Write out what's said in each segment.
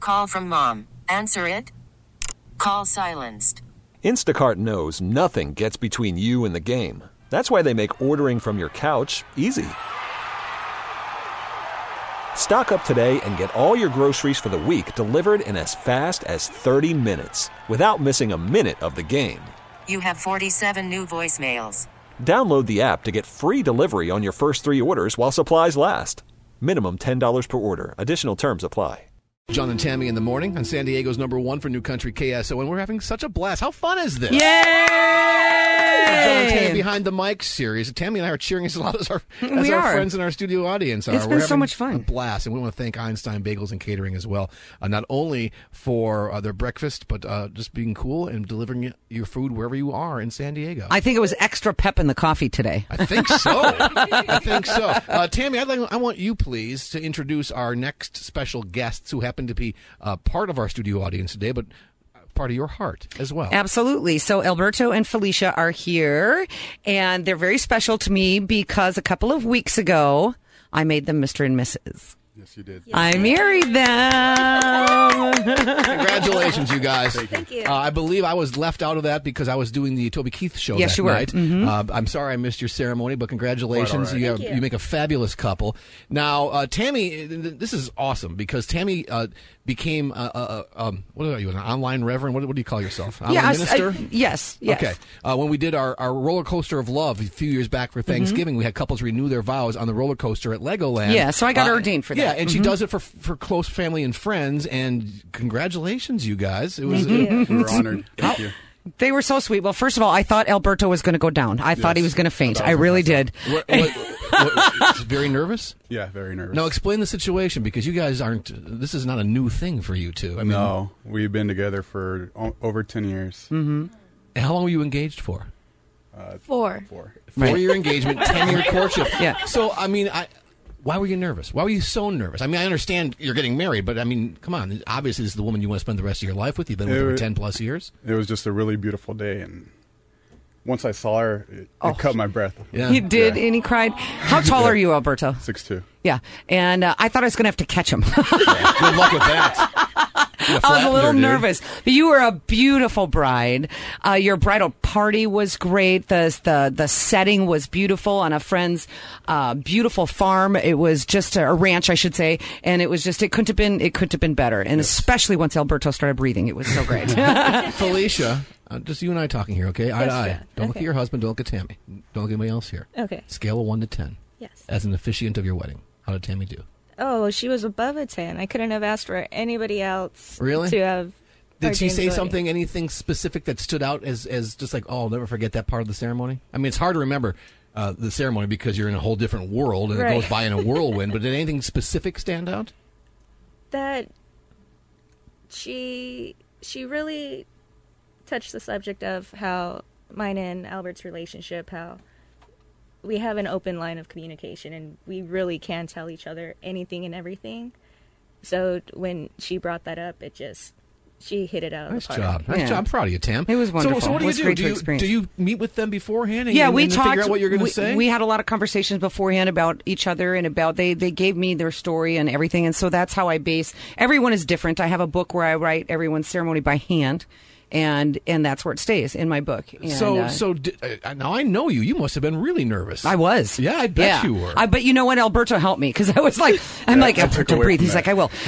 call from mom. Answer it. Call silenced. Instacart knows nothing gets between you and the game. That's why they make ordering from your couch easy. Stock up today and get all your groceries for the week delivered in as fast as 30 minutes without missing a minute of the game. You have 47 new voicemails. Download the app to get free delivery on your first 3 orders while supplies last. Minimum $10 per order. Additional terms apply. John and Tammy in the morning on San Diego's #1 for New Country KSO, and we're having such a blast. How fun is this? Yay! John and Tammy Behind the Mic series. Tammy and I are cheering as loud as our friends in our studio audience are. It's been so much fun. A blast, and we want to thank Einstein Bagels and Catering as well, not only for their breakfast, but just being cool and delivering your food wherever you are in San Diego. I think it was extra pep in the coffee today. I think so. Tammy, I want you, please, to introduce our next special guests who happen to be part of our studio audience today, but part of your heart as well. Absolutely. So Alberto and Felicia are here, and they're very special to me because a couple of weeks ago, I made them Mr. and Mrs. Yes, you did. I married them. Congratulations, you guys. Thank you. I believe I was left out of that because I was doing the Toby Keith show Yes, that you were. night. Mm-hmm. I'm sorry I missed your ceremony, but congratulations. Quite all right. You make a fabulous couple. Now, Tammy, this is awesome because Tammy became, what are you, an online reverend? What do you call yourself? Online minister? Yes. Okay. When we did our roller coaster of love a few years back for Thanksgiving, we had couples renew their vows on the roller coaster at Legoland. Yeah, so I got ordained for that. Yeah, and she does it for close family and friends, and congratulations, you guys. It was Thank you. We were honored. Thank you. They were so sweet. Well, first of all, I thought Alberto was going to go down. I thought he was going to faint. I really did. Very nervous? Yeah, very nervous. Now, explain the situation, because you guys this is not a new thing for you two. I mean, no, we've been together for over 10 years. Mm-hmm. And how long were you engaged for? 4. 4-year engagement, 10-year courtship. Yeah. So, I mean, why were you nervous? Why were you so nervous? I mean, I understand you're getting married, but I mean, come on. Obviously, this is the woman you want to spend the rest of your life with. You've been with her 10-plus years. It was just a really beautiful day, and once I saw her, it cut my breath. Yeah. He did, and he cried. How tall are you, Alberto? 6'2". Yeah, and I thought I was going to have to catch him. Good luck with that. I was a little nervous, but you were a beautiful bride. Your bridal party was great. The setting was beautiful on a friend's beautiful farm. It was just a ranch, I should say, and it was just it couldn't have been better. And especially once Alberto started breathing, it was so great. Felicia, just you and I talking here, okay? Eye to eye. Don't look at your husband. Don't look at Tammy. Don't look at anybody else here. Okay. Scale of 1 to 10. Yes. As an officiant of your wedding, how did Tammy do? Oh, she was above a 10. I couldn't have asked for anybody else Really? to have. Did she say ordained something, anything specific that stood out as just like, oh, I'll never forget that part of the ceremony? I mean, it's hard to remember the ceremony because you're in a whole different world and it goes by in a whirlwind, but did anything specific stand out? That she really touched the subject of how mine and Albert's relationship, how we have an open line of communication and we really can tell each other anything and everything. So when she brought that up, she hit it out of the park. Nice job. I'm proud of you, Tam. It was wonderful. So what do It was you great do? to experience. Do you meet with them beforehand? Yeah, we and talked. Figure out what you're going to say. We had a lot of conversations beforehand about each other and about they gave me their story and everything, and so that's how I base. Everyone is different. I have a book where I write everyone's ceremony by hand. And that's where it stays in my book. And, now I know you. You must have been really nervous. I was. Yeah, I bet you were. But you know what? Alberto helped me because I was like, Alberto, breathe. He's like, I will.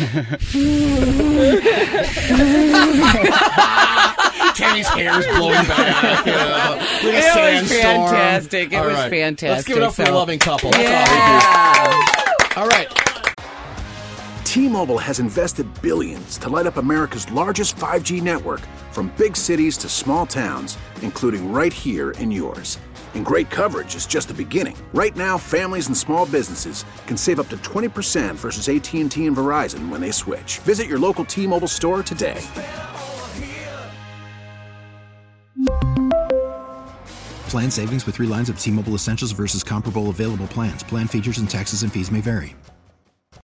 Tammy's hair's blowing back. Like a sandstorm. Fantastic. It was right. fantastic. Let's give it up for a loving couple. That's Yeah. all right. T-Mobile has invested billions to light up America's largest 5G network, from big cities to small towns, including right here in yours. And great coverage is just the beginning. Right now, families and small businesses can save up to 20% versus AT&T and Verizon when they switch. Visit your local T-Mobile store today. Plan savings with 3 lines of T-Mobile Essentials versus comparable available plans. Plan features and taxes and fees may vary.